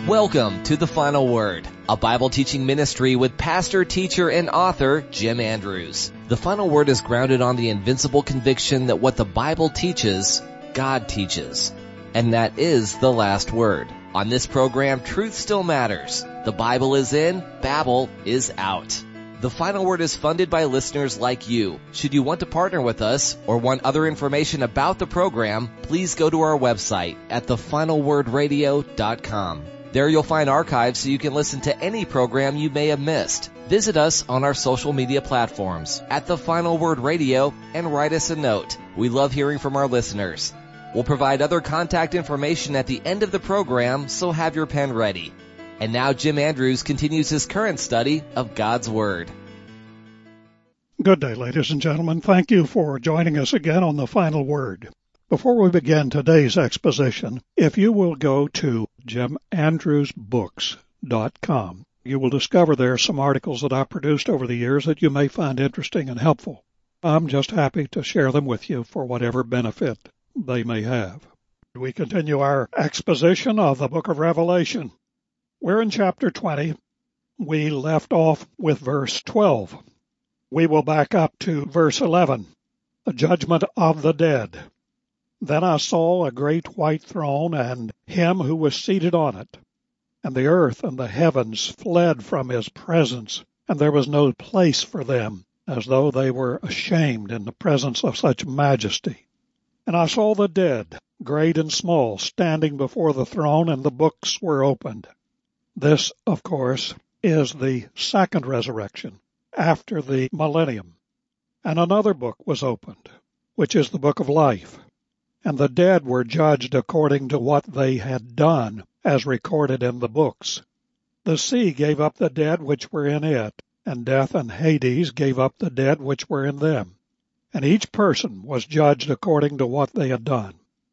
Welcome to The Final Word, a Bible teaching ministry with pastor, teacher, and author Jim Andrews. The Final Word is grounded on the invincible conviction that what the Bible teaches, God teaches. And that is the last word. On this program, truth still matters. The Bible is in, Babel is out. The Final Word is funded by listeners like you. Should you want to partner with us or want other information about the program, please go to our website at thefinalwordradio.com. There you'll find archives so you can listen to any program you may have missed. Visit us on our social media platforms at The Final Word Radio and write us a note. We love hearing from our listeners. We'll provide other contact information at the end of the program, so have your pen ready. And now Jim Andrews continues his current study of God's Word. Good day, ladies and gentlemen. Thank you for joining us again on The Final Word. Before we begin today's exposition, if you will go to jimandrewsbooks.com, you will discover there some articles that I've produced over the years that you may find interesting and helpful. I'm just happy to share them with you for whatever benefit they may have. We continue our exposition of the book of Revelation. We're in chapter 20. We left off with verse 12. We will back up to verse 11, the judgment of the dead. Then I saw a great white throne and him who was seated on it. And the earth and the heavens fled from his presence, and there was no place for them, as though they were ashamed in the presence of such majesty. And I saw the dead, great and small, standing before the throne, and the books were opened. This, of course, is the second resurrection, after the millennium. And another book was opened, which is the book of life. And the dead were judged according to what they had done, as recorded in the books. The sea gave up the dead which were in it, and death and Hades gave up the dead which were in them. And each person was judged according to what they had done.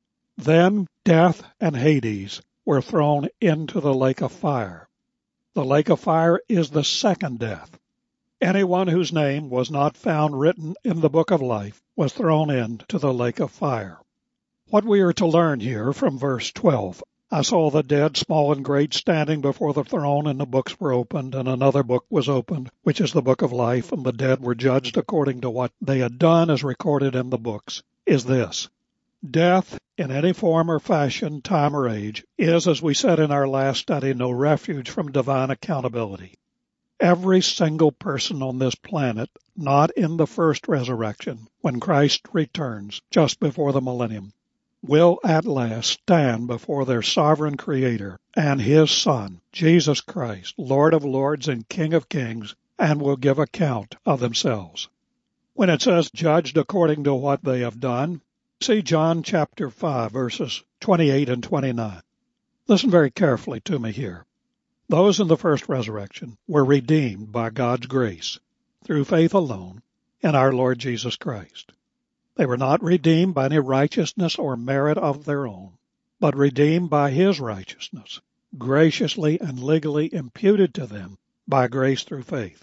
Then death and Hades were thrown into the lake of fire. The lake of fire is the second death. Anyone whose name was not found written in the book of life was thrown into the lake of fire. What we are to learn here from verse 12, I saw the dead, small and great, standing before the throne, and the books were opened, and another book was opened, which is the book of life, and the dead were judged according to what they had done as recorded in the books, is this. Death, in any form or fashion, time or age, is, as we said in our last study, no refuge from divine accountability. Every single person on this planet, not in the first resurrection, when Christ returns just before the millennium, will at last stand before their sovereign Creator and His Son, Jesus Christ, Lord of Lords and King of Kings, and will give account of themselves. When it says judged according to what they have done, see John chapter 5, verses 28 and 29. Listen very carefully to me here. Those in the first resurrection were redeemed by God's grace through faith alone in our Lord Jesus Christ. They were not redeemed by any righteousness or merit of their own, but redeemed by His righteousness, graciously and legally imputed to them by grace through faith.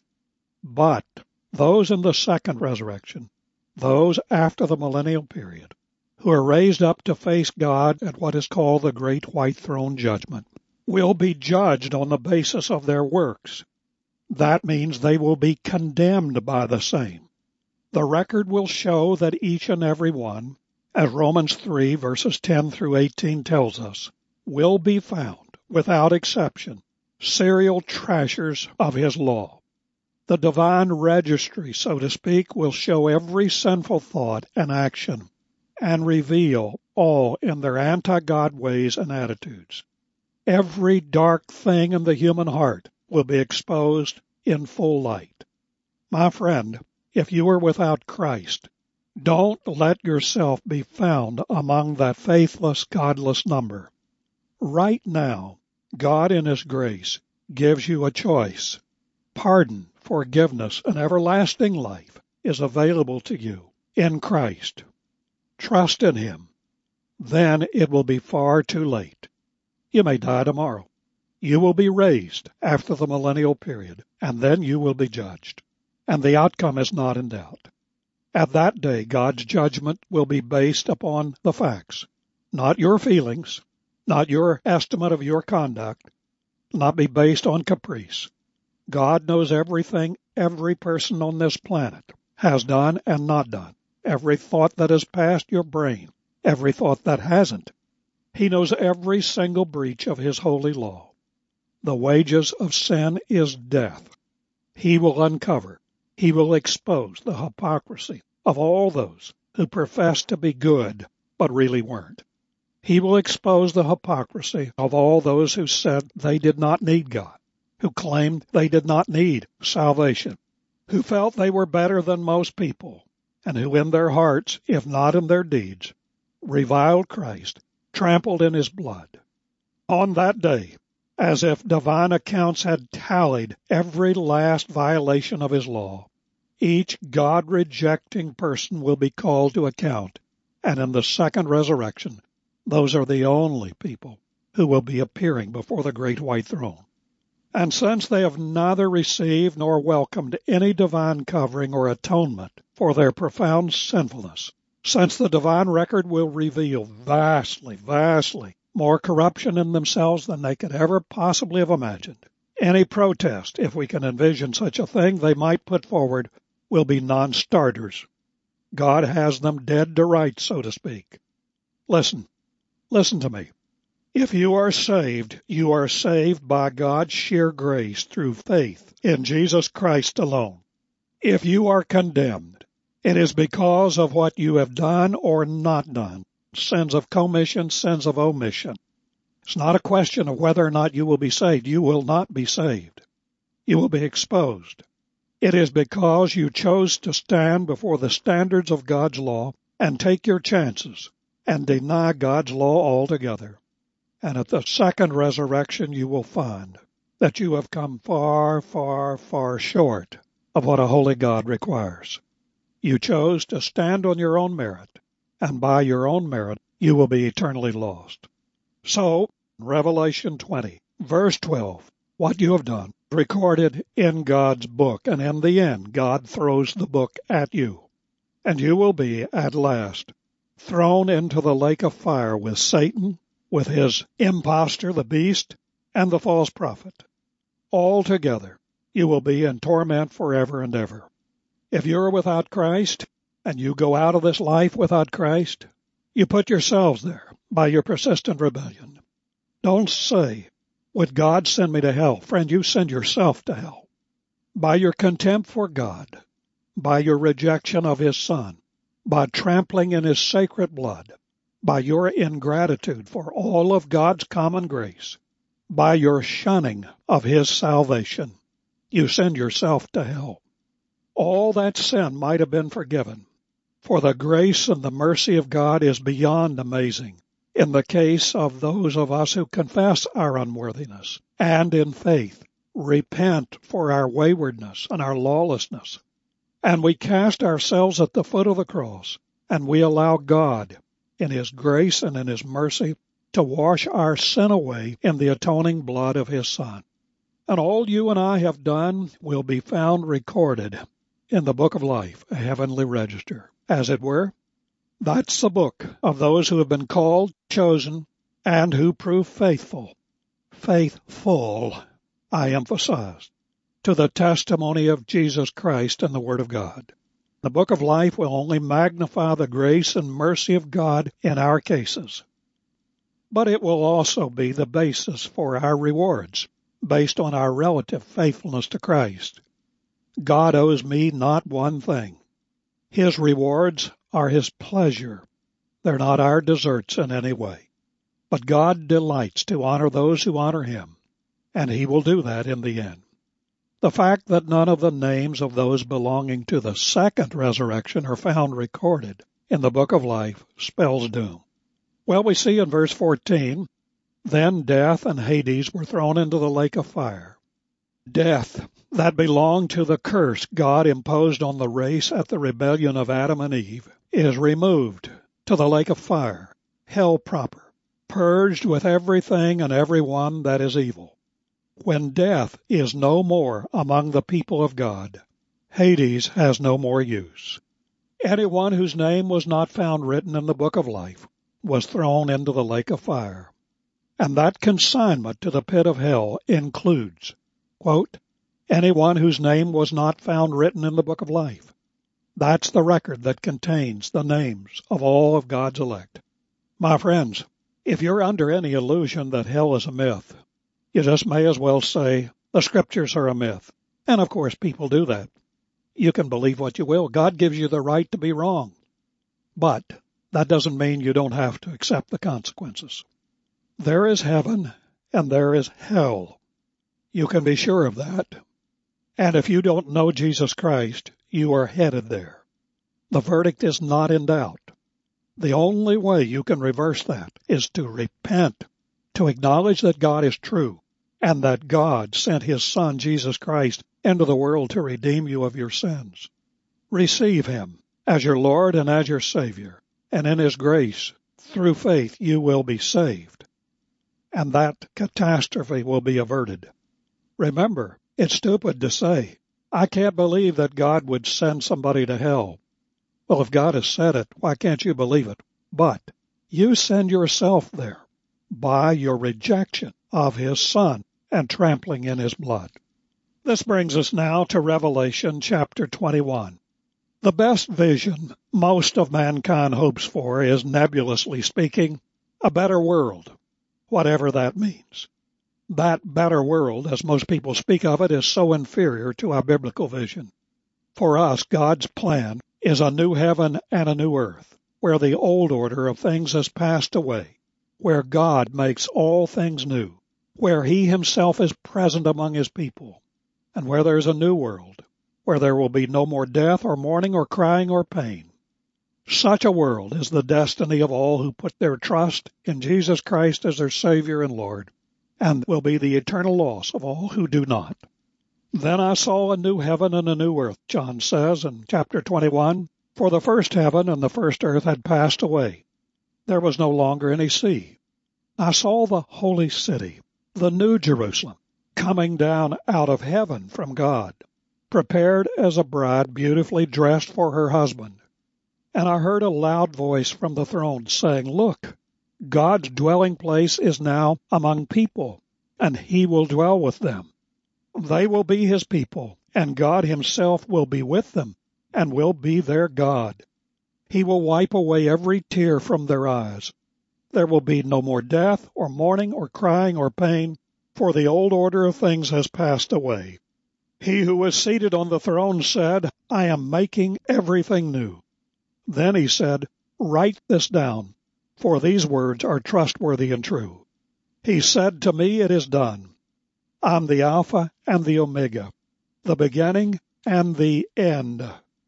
But those in the second resurrection, those after the millennial period, who are raised up to face God at what is called the Great White Throne Judgment, will be judged on the basis of their works. That means they will be condemned by the same. The record will show that each and every one, as Romans 3 verses 10 through 18 tells us, will be found, without exception, serial trashers of His law. The divine registry, so to speak, will show every sinful thought and action and reveal all in their anti-God ways and attitudes. Every dark thing in the human heart will be exposed in full light. My friend, if you are without Christ, don't let yourself be found among that faithless, godless number. Right now, God in His grace gives you a choice. Pardon, forgiveness, and everlasting life is available to you in Christ. Trust in Him. Then it will be far too late. You may die tomorrow. You will be raised after the millennial period, and then you will be judged. And the outcome is not in doubt. At that day, God's judgment will be based upon the facts, not your feelings, not your estimate of your conduct, not be based on caprice. God knows everything every person on this planet has done and not done, every thought that has passed your brain, every thought that hasn't. He knows every single breach of His holy law. The wages of sin is death. He will uncover, He will expose the hypocrisy of all those who profess to be good but really weren't. He will expose the hypocrisy of all those who said they did not need God, who claimed they did not need salvation, who felt they were better than most people, and who in their hearts, if not in their deeds, reviled Christ, trampled in His blood. On that day, as if divine accounts had tallied every last violation of His law, each God-rejecting person will be called to account, and in the second resurrection, those are the only people who will be appearing before the great white throne. And since they have neither received nor welcomed any divine covering or atonement for their profound sinfulness, since the divine record will reveal vastly more corruption in themselves than they could ever possibly have imagined, any protest, if we can envision such a thing, they might put forward will be non-starters. God has them dead to rights, so to speak. Listen to me. If you are saved by God's sheer grace through faith in Jesus Christ alone. If you are condemned, it is because of what you have done or not done, sins of commission, sins of omission. It's not a question of whether or not you will be saved. You will not be saved. You will be exposed. It is because you chose to stand before the standards of God's law and take your chances and deny God's law altogether. And at the second resurrection you will find that you have come far short of what a holy God requires. You chose to stand on your own merit, and by your own merit you will be eternally lost. So, Revelation 20, verse 12, what you have done, recorded in God's book, and in the end God throws the book at you, and you will be, at last, thrown into the lake of fire with Satan, with his impostor, the beast, and the false prophet. All together, you will be in torment forever and ever. If you are without Christ, and you go out of this life without Christ, you put yourselves there by your persistent rebellion. Don't say, would God send me to hell? Friend, you send yourself to hell. By your contempt for God, by your rejection of His Son, by trampling in His sacred blood, by your ingratitude for all of God's common grace, by your shunning of His salvation, you send yourself to hell. All that sin might have been forgiven, for the grace and the mercy of God is beyond amazing in the case of those of us who confess our unworthiness and in faith repent for our waywardness and our lawlessness. And we cast ourselves at the foot of the cross, and we allow God, in His grace and in His mercy, to wash our sin away in the atoning blood of His Son. And all you and I have done will be found recorded in the book of life, a heavenly register, as it were. That's the book of those who have been called, chosen, and who prove faithful, I emphasize, to the testimony of Jesus Christ and the Word of God. The book of life will only magnify the grace and mercy of God in our cases. But it will also be the basis for our rewards, based on our relative faithfulness to Christ. God owes me not one thing. His rewards are His pleasure. They're not our deserts in any way. But God delights to honor those who honor Him, and He will do that in the end. The fact that none of the names of those belonging to the second resurrection are found recorded in the book of life spells doom. Well, we see in verse 14, then death and Hades were thrown into the lake of fire. Death, that belonged to the curse God imposed on the race at the rebellion of Adam and Eve, is removed to the lake of fire, hell proper, purged with everything and everyone that is evil. When death is no more among the people of God, Hades has no more use. Anyone whose name was not found written in the book of life was thrown into the lake of fire. And that consignment to the pit of hell includes, quote, anyone whose name was not found written in the book of life. That's the record that contains the names of all of God's elect. My friends, if you're under any illusion that hell is a myth, you just may as well say the Scriptures are a myth. And of course people do that. You can believe what you will. God gives you the right to be wrong. But that doesn't mean you don't have to accept the consequences. There is heaven and there is hell. You can be sure of that. And if you don't know Jesus Christ, you are headed there. The verdict is not in doubt. The only way you can reverse that is to repent, to acknowledge that God is true, and that God sent His Son, Jesus Christ, into the world to redeem you of your sins. Receive Him as your Lord and as your Savior, and in His grace, through faith, you will be saved. And that catastrophe will be averted. Remember, it's stupid to say, I can't believe that God would send somebody to hell. Well, if God has said it, why can't you believe it? But you send yourself there by your rejection of His Son and trampling in His blood. This brings us now to Revelation chapter 21. The best vision most of mankind hopes for is, nebulously speaking, a better world, whatever that means. That better world, as most people speak of it, is so inferior to our biblical vision. For us, God's plan is a new heaven and a new earth, where the old order of things has passed away, where God makes all things new, where He Himself is present among His people, and where there's a new world, where there will be no more death or mourning or crying or pain. Such a world is the destiny of all who put their trust in Jesus Christ as their Savior and Lord, and will be the eternal loss of all who do not. Then I saw a new heaven and a new earth, John says in chapter 21, for the first heaven and the first earth had passed away. There was no longer any sea. I saw the holy city, the new Jerusalem, coming down out of heaven from God, prepared as a bride beautifully dressed for her husband. And I heard a loud voice from the throne saying, Look, God's dwelling place is now among people, and He will dwell with them. They will be His people, and God Himself will be with them, and will be their God. He will wipe away every tear from their eyes. There will be no more death, or mourning, or crying, or pain, for the old order of things has passed away. He who was seated on the throne said, I am making everything new. Then He said, Write this down, for these words are trustworthy and true. He said to me, It is done. I'm the Alpha and the Omega, the beginning and the end.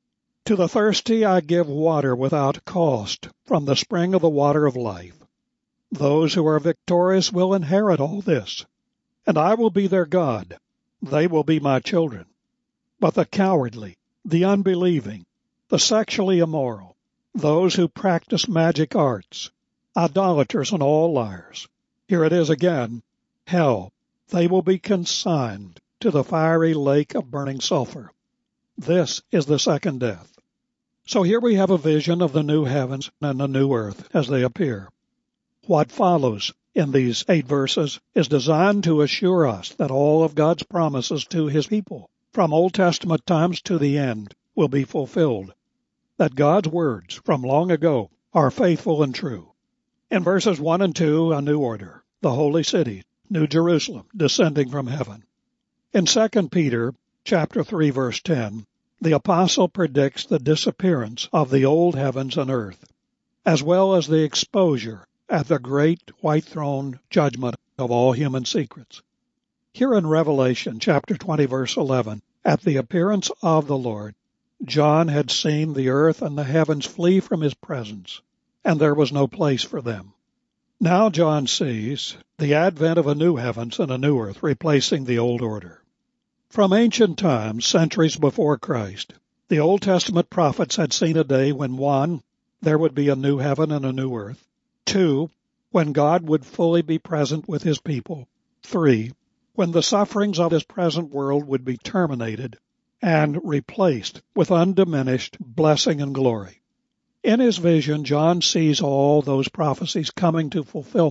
To the thirsty I give water without cost from the spring of the water of life. Those who are victorious will inherit all this, and I will be their God. They will be my children. But the cowardly, the unbelieving, the sexually immoral, those who practice magic arts, idolaters and all liars, here it is again, hell, they will be consigned to the fiery lake of burning sulfur. This is the second death. So here we have a vision of the new heavens and the new earth as they appear. What follows in these 8 verses is designed to assure us that all of God's promises to His people, from Old Testament times to the end, will be fulfilled. That God's words from long ago are faithful and true. In verses 1 and 2, a new order, the holy city, New Jerusalem, descending from heaven. In 2 Peter chapter 3, verse 10, the apostle predicts the disappearance of the old heavens and earth, as well as the exposure at the great white throne judgment of all human secrets. Here in Revelation chapter 20, verse 11, at the appearance of the Lord, John had seen the earth and the heavens flee from His presence, and there was no place for them. Now John sees the advent of a new heavens and a new earth replacing the old order. From ancient times, centuries before Christ, the Old Testament prophets had seen a day when 1, there would be a new heaven and a new earth. 2, when God would fully be present with His people. 3, when the sufferings of this present world would be terminated and replaced with undiminished blessing and glory. In his vision, John sees all those prophecies coming to fulfillment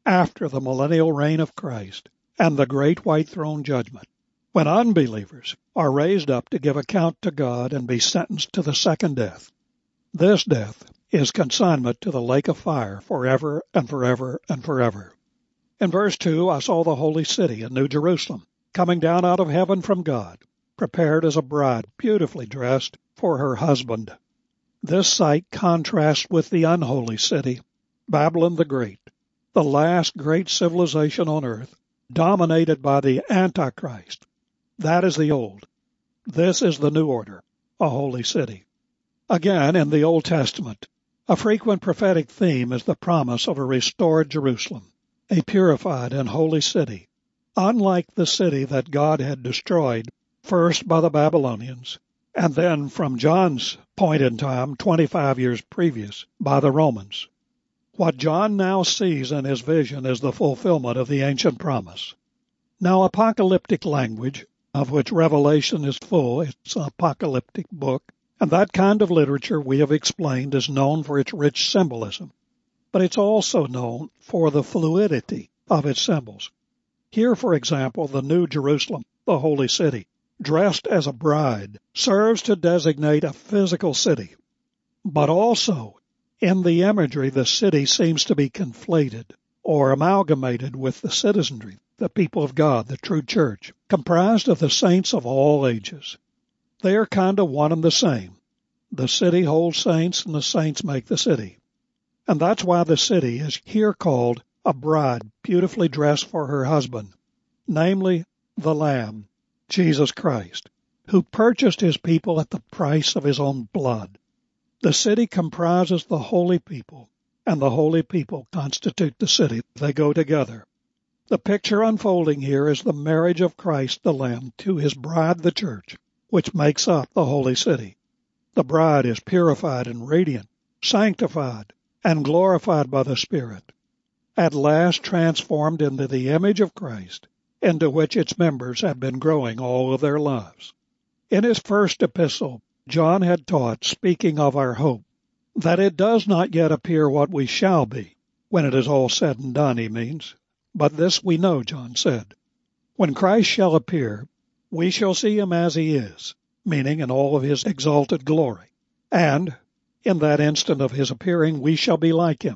after the millennial reign of Christ and the great white throne judgment, when unbelievers are raised up to give account to God and be sentenced to the second death. This death is consignment to the lake of fire forever and forever and forever. In verse 2, I saw the holy city, a New Jerusalem, coming down out of heaven from God, prepared as a bride, beautifully dressed for her husband. This sight contrasts with the unholy city, Babylon the Great, the last great civilization on earth, dominated by the Antichrist. That is the old. This is the new order, a holy city. Again, in the Old Testament, a frequent prophetic theme is the promise of a restored Jerusalem, a purified and holy city, unlike the city that God had destroyed, first by the Babylonians, and then, from John's point in time, 25 years previous, by the Romans. What John now sees in his vision is the fulfillment of the ancient promise. Now, apocalyptic language, of which Revelation is full, it's an apocalyptic book, and that kind of literature we have explained is known for its rich symbolism. But it's also known for the fluidity of its symbols. Here, for example, the New Jerusalem, the holy city, dressed as a bride, serves to designate a physical city. But also, in the imagery, the city seems to be conflated or amalgamated with the citizenry, the people of God, the true church, comprised of the saints of all ages. They are kind of one and the same. The city holds saints, and the saints make the city. And that's why the city is here called a bride beautifully dressed for her husband, namely the Lamb, Jesus Christ, who purchased his people at the price of his own blood. The city comprises the holy people, and the holy people constitute the city. They go together. The picture unfolding here is the marriage of Christ the Lamb to his bride, the church, which makes up the holy city. The bride is purified and radiant, sanctified and glorified by the Spirit, at last transformed into the image of Christ, into which its members have been growing all of their lives. In his first epistle, John had taught, speaking of our hope, that it does not yet appear what we shall be. When it is all said and done, he means. But this we know, John said. When Christ shall appear, we shall see him as he is, meaning in all of his exalted glory. And in that instant of his appearing, we shall be like him.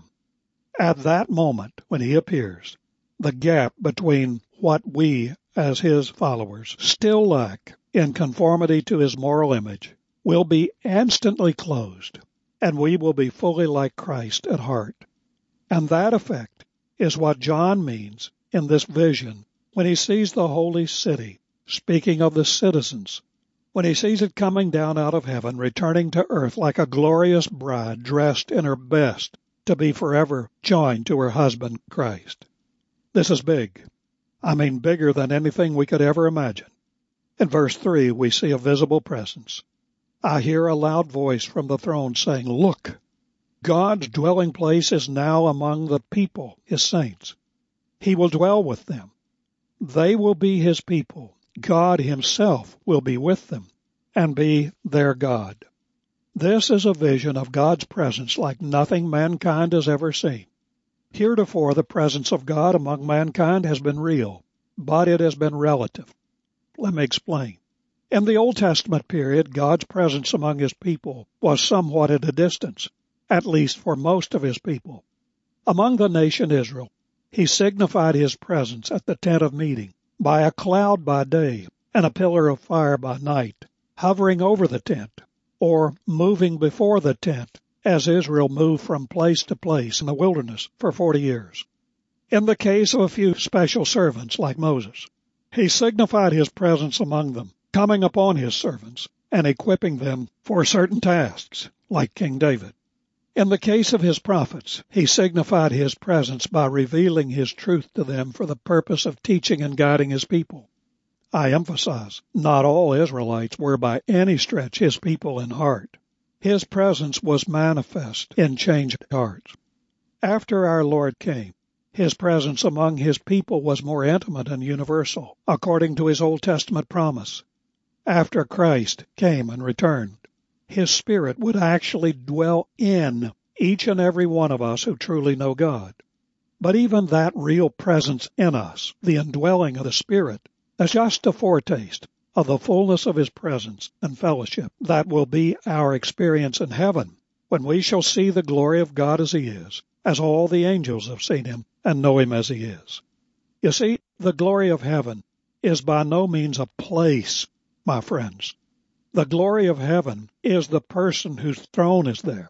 At that moment, when he appears, the gap between what we, as his followers, still lack in conformity to his moral image, will be instantly closed, and we will be fully like Christ at heart. And that effect is what John means in this vision when he sees the holy city, speaking of the citizens, when he sees it coming down out of heaven, returning to earth like a glorious bride dressed in her best to be forever joined to her husband, Christ. This is big. I mean bigger than anything we could ever imagine. In verse 3, we see a visible presence. I hear a loud voice from the throne saying, "Look, God's dwelling place is now among the people, his saints. He will dwell with them. They will be his people. God himself will be with them and be their God." This is a vision of God's presence like nothing mankind has ever seen. Heretofore, the presence of God among mankind has been real, but it has been relative. Let me explain. In the Old Testament period, God's presence among his people was somewhat at a distance, at least for most of his people. Among the nation Israel, he signified his presence at the tent of meeting by a cloud by day and a pillar of fire by night, hovering over the tent, or moving before the tent as Israel moved from place to place in the wilderness for 40 years. In the case of a few special servants like Moses, he signified his presence among them, coming upon his servants and equipping them for certain tasks, like King David. In the case of his prophets, he signified his presence by revealing his truth to them for the purpose of teaching and guiding his people. I emphasize, not all Israelites were by any stretch his people in heart. His presence was manifest in changed hearts. After our Lord came, his presence among his people was more intimate and universal, according to his Old Testament promise. After Christ came and returned, his Spirit would actually dwell in each and every one of us who truly know God. But even that real presence in us, the indwelling of the Spirit, is just a foretaste of the fullness of His presence and fellowship that will be our experience in heaven, when we shall see the glory of God as He is, as all the angels have seen Him and know Him as He is. You see, the glory of heaven is by no means a place, my friends. The glory of heaven is the person whose throne is there.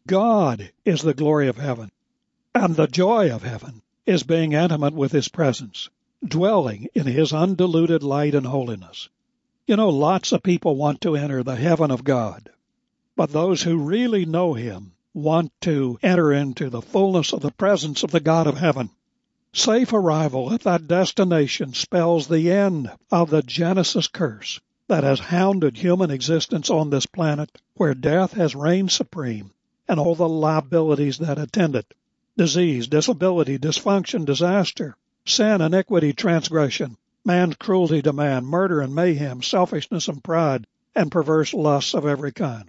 God is the glory of heaven. And the joy of heaven is being intimate with His presence, dwelling in His undiluted light and holiness. You know, lots of people want to enter the heaven of God, but those who really know Him want to enter into the fullness of the presence of the God of heaven. Safe arrival at that destination spells the end of the Genesis curse that has hounded human existence on this planet, where death has reigned supreme and all the liabilities that attend it. Disease, disability, dysfunction, disaster, sin, iniquity, transgression, man's cruelty to man, murder and mayhem, selfishness and pride, and perverse lusts of every kind.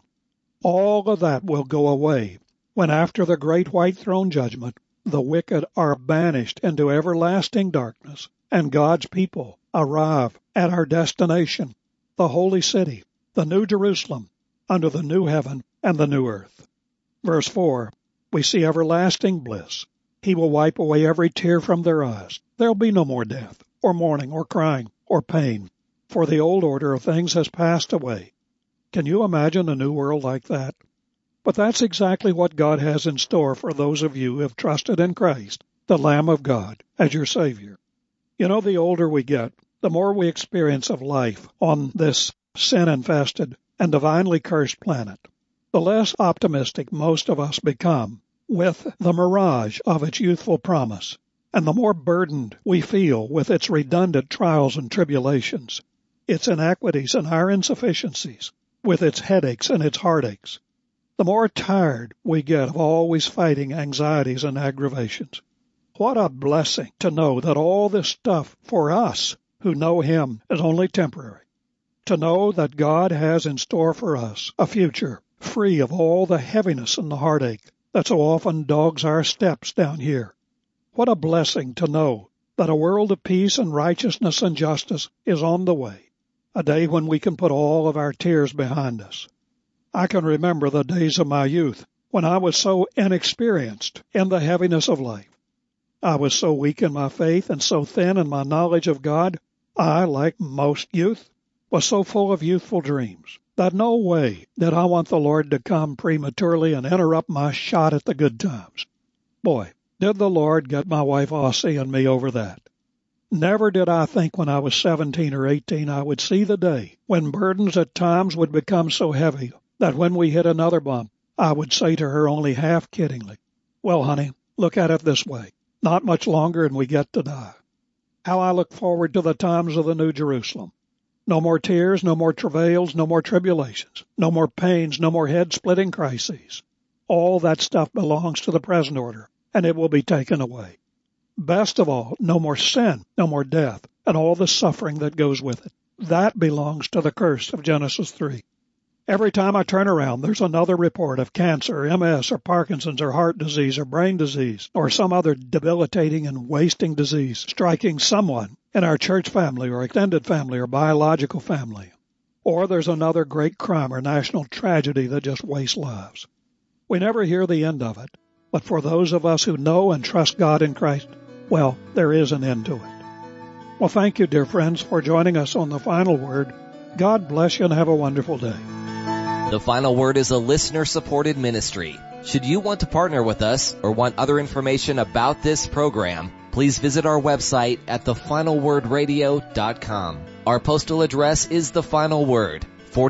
All of that will go away when, after the great white throne judgment, the wicked are banished into everlasting darkness, and God's people arrive at our destination, the holy city, the new Jerusalem, under the new heaven and the new earth. Verse 4, we see everlasting bliss. He will wipe away every tear from their eyes. There will be no more death, or mourning, or crying, or pain, for the old order of things has passed away. Can you imagine a new world like that? But that's exactly what God has in store for those of you who have trusted in Christ, the Lamb of God, as your Savior. You know, the older we get, the more we experience of life on this sin-infested and divinely cursed planet, the less optimistic most of us become with the mirage of its youthful promise, and the more burdened we feel with its redundant trials and tribulations, its inequities and our insufficiencies, with its headaches and its heartaches. The more tired we get of always fighting anxieties and aggravations. What a blessing to know that all this stuff for us who know Him is only temporary. To know that God has in store for us a future free of all the heaviness and the heartache that so often dogs our steps down here. What a blessing to know that a world of peace and righteousness and justice is on the way, a day when we can put all of our tears behind us. I can remember the days of my youth when I was so inexperienced in the heaviness of life. I was so weak in my faith and so thin in my knowledge of God. I, like most youth, was so full of youthful dreams that no way did I want the Lord to come prematurely and interrupt my shot at the good times. Boy, did the Lord get my wife Ossie and me over that. Never did I think when I was 17 or 18 I would see the day when burdens at times would become so heavy that when we hit another bump, I would say to her only half kiddingly, "Well, honey, look at it this way. Not much longer and we get to die." How I look forward to the times of the New Jerusalem. No more tears, no more travails, no more tribulations, no more pains, no more head-splitting crises. All that stuff belongs to the present order, and it will be taken away. Best of all, no more sin, no more death, and all the suffering that goes with it. That belongs to the curse of Genesis 3. Every time I turn around, there's another report of cancer, or MS, or Parkinson's, or heart disease, or brain disease, or some other debilitating and wasting disease striking someone in our church family, or extended family, or biological family. Or there's another great crime or national tragedy that just wastes lives. We never hear the end of it, but for those of us who know and trust God in Christ, well, there is an end to it. Well, thank you, dear friends, for joining us on The Final Word. God bless you and have a wonderful day. The Final Word is a listener-supported ministry. Should you want to partner with us or want other information about this program, please visit our website at thefinalwordradio.com. Our postal address is The Final Word,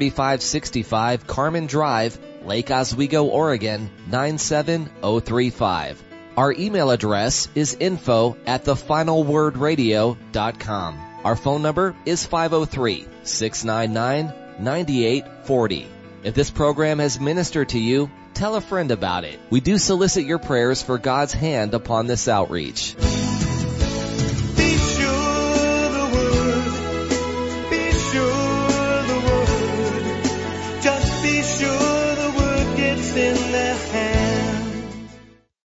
4565 Carmen Drive, Lake Oswego, Oregon, 97035. Our email address is info@thefinalwordradio.com. Our phone number is 503-699-9840. If this program has ministered to you, tell a friend about it. We do solicit your prayers for God's hand upon this outreach.